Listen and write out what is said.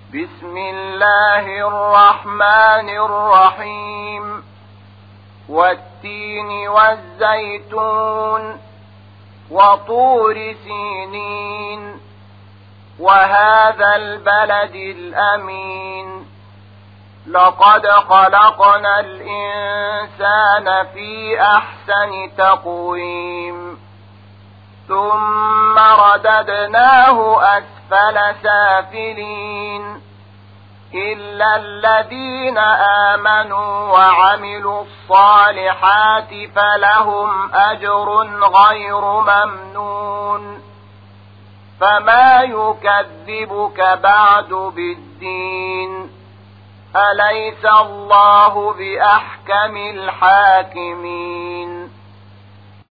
بسم الله الرحمن الرحيم والتين والزيتون وطور سينين وهذا البلد الأمين لقد خلقنا الإنسان في أحسن تقويم ثم رددناه أسفل سافلين إلا الذين آمنوا وعملوا الصالحات فلهم أجر غير ممنون فما يكذبك بعد بالدين أليس الله بأحكم الحاكمين